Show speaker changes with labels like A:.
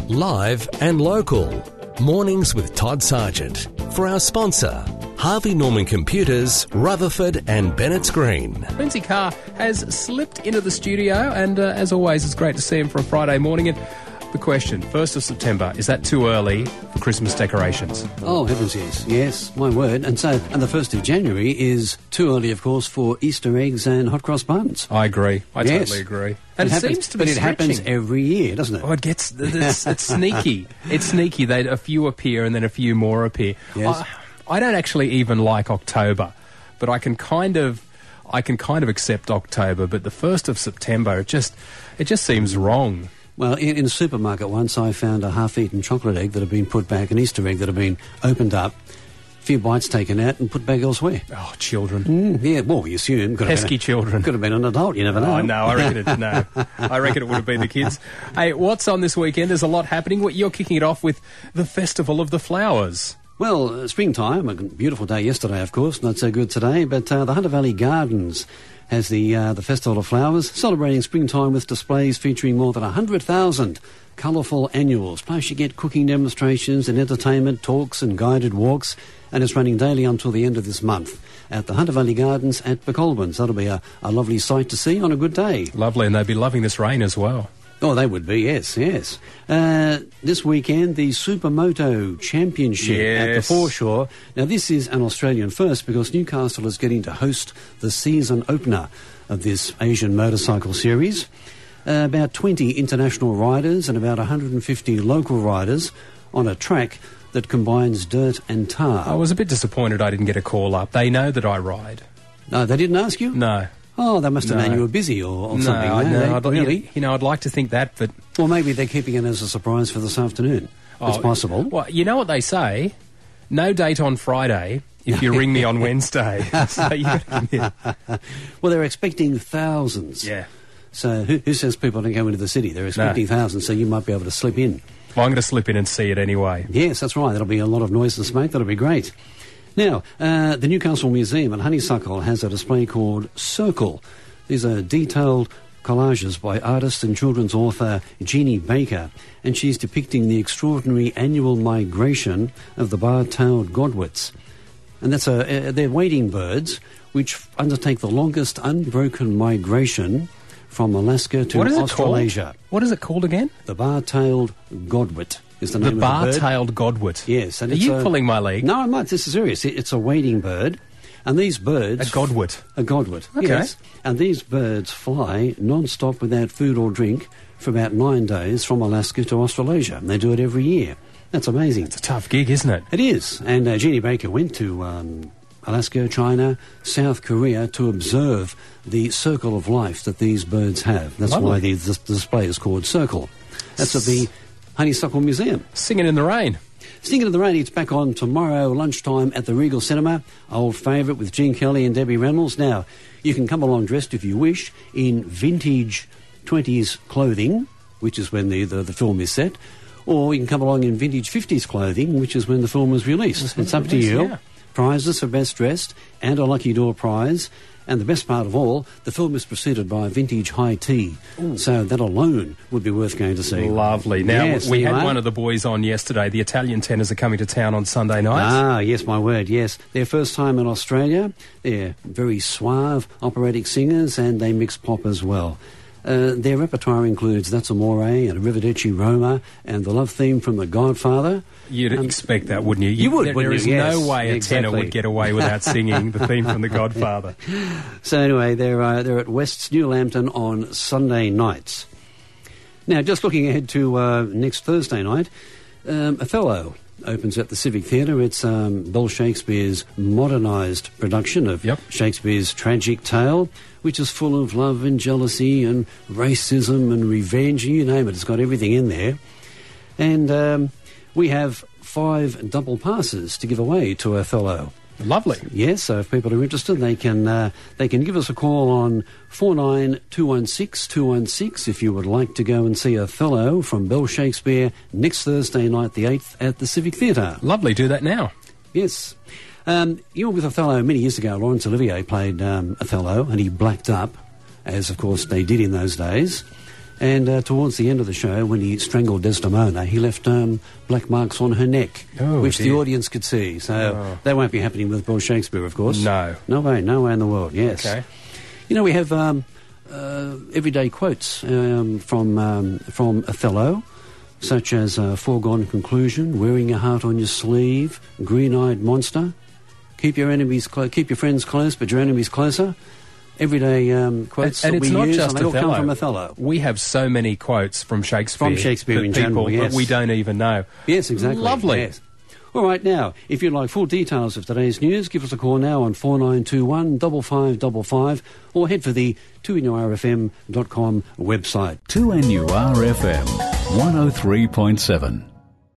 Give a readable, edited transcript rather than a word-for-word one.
A: Live and local. Mornings with Todd Sargent. For our sponsor, Harvey Norman Computers, Rutherford and Bennett's Green.
B: Lindsay Carr has slipped into the studio, and as always, it's great to see him for a Friday morning. And the question, 1st of September, is that too early for Christmas decorations?
C: Oh, heavens yes. Yes, my word. And the 1st of January is too early, of course, for Easter eggs and hot cross buns.
B: I agree. I totally agree. And it seems to be
C: But it happens every year, doesn't it?
B: Oh, it's sneaky. It's sneaky. A few appear and then a few more appear.
C: Yes.
B: I don't actually even like October, but I can kind of accept October. But the 1st of September, it just seems wrong.
C: Well, in a supermarket once, I found a half-eaten chocolate egg that had been put back, an Easter egg that had been opened up, a few bites taken out and put back elsewhere.
B: Oh, children.
C: Yeah, well, we assume.
B: Pesky children.
C: Could have been an adult, you never know.
B: Oh, no, I reckon it would have been the kids. Hey, what's on this weekend? There's a lot happening. You're kicking it off with the Festival of the Flowers.
C: Well, springtime, a beautiful day yesterday, of course, not so good today, but the Hunter Valley Gardens has the Festival of Flowers, celebrating springtime with displays featuring more than 100,000 colourful annuals. Plus you get cooking demonstrations and entertainment, talks and guided walks, and it's running daily until the end of this month at the Hunter Valley Gardens at Becolbins. That'll be a lovely sight to see on a good day.
B: Lovely, and they'd be loving this rain as well.
C: Oh, they would be, yes. This weekend, the Supermoto Championship at the Foreshore. Now, this is an Australian first because Newcastle is getting to host the season opener of this Asian motorcycle series. About 20 international riders and about 150 local riders on a track that combines dirt and tar.
B: I was a bit disappointed I didn't get a call up. They know that I ride.
C: No, they didn't ask you?
B: No.
C: Oh, they must have known you were busy or something.
B: No,
C: really?
B: I'd like to think that, but...
C: Well, maybe they're keeping it as a surprise for this afternoon. It's possible.
B: Well, you know what they say? No date on Friday if you ring me on Wednesday. So you gotta admit.
C: Well, they're expecting thousands.
B: Yeah.
C: So who says people don't go into the city? They're expecting thousands, so you might be able to slip in.
B: Well, I'm going to slip in and see it anyway.
C: Yes, that's right. That'll be a lot of noise and smoke. That'll be great. Now, the Newcastle Museum at Honeysuckle has a display called Circle. These are detailed collages by artist and children's author Jeannie Baker, and she's depicting the extraordinary annual migration of the bar-tailed godwits. And they're wading birds which undertake the longest unbroken migration from Alaska to Australasia.
B: What is it called again?
C: The bar-tailed godwit. Is the name of the bird.
B: Bar-tailed godwit.
C: Yes. And
B: are you pulling my leg?
C: No, I'm not. This is serious. It's a wading bird. And these birds...
B: A godwit.
C: A godwit,
B: okay.
C: Yes. And these birds fly non-stop without food or drink for about 9 days from Alaska to Australasia. And they do it every year. That's amazing.
B: It's a tough gig, isn't it?
C: It is. And Jeannie Baker went to Alaska, China, South Korea to observe the circle of life that these birds have. That's why the display is called Circle. That's at the Honeysuckle Museum.
B: Singing in the Rain.
C: Singing in the Rain, it's back on tomorrow lunchtime at the Regal Cinema. Old favourite with Gene Kelly and Debbie Reynolds. Now, you can come along dressed, if you wish, in vintage 20s clothing, which is when the film is set, or you can come along in vintage 50s clothing, which is when the film was released. It's up to you.
B: Yeah.
C: Prizes for best dressed and a lucky door prize. And the best part of all, the film is preceded by vintage high tea. Ooh. So that alone would be worth going to see.
B: Lovely. Now,
C: yes,
B: we had one of the boys on yesterday. The Italian tenors are coming to town on Sunday night.
C: Ah, yes, my word, yes. Their first time in Australia. They're very suave operatic singers and they mix pop as well. Their repertoire includes That's Amore and Arrivederci Roma and the love theme from The Godfather.
B: You'd expect that, wouldn't you?
C: You would,
B: There is no way a
C: exactly.
B: tenor would get away without singing the theme from The Godfather.
C: So anyway, they're at West's New Lambton on Sunday nights. Now, just looking ahead to next Thursday night, Othello opens at the Civic Theatre. It's Bell Shakespeare's modernised production of Shakespeare's tragic tale, which is full of love and jealousy and racism and revenge. You name it, it's got everything in there. And we have 5 double passes to give away to Othello.
B: Lovely.
C: Yes, so if people are interested, they can give us a call on 49216 if you would like to go and see Othello from Bell Shakespeare next Thursday night, the 8th, at the Civic Theatre.
B: Lovely, do that now.
C: Yes. You were with Othello many years ago. Laurence Olivier played Othello, and he blacked up, as of course they did in those days. And towards the end of the show, when he strangled Desdemona, he left black marks on her neck, which the audience could see. So that won't be happening with Bill Shakespeare, of course.
B: No.
C: No way in the world, yes.
B: Okay.
C: You know, we have everyday quotes from Othello, such as foregone conclusion, wearing your heart on your sleeve, green-eyed monster, keep your friends close, but your enemies closer. Everyday quotes
B: and
C: that
B: it's
C: we
B: not
C: use,
B: just
C: and they all come
B: Othello.
C: from Othello.
B: We have so many quotes from Shakespeare.
C: From Shakespeare in general, yes.
B: That we don't even know.
C: Yes, exactly.
B: Lovely.
C: Yes. All right, now, if you'd like full details of today's news, give us a call now on 4921 5555 or head for the 2NURFM.com website.
D: 2NURFM 103.7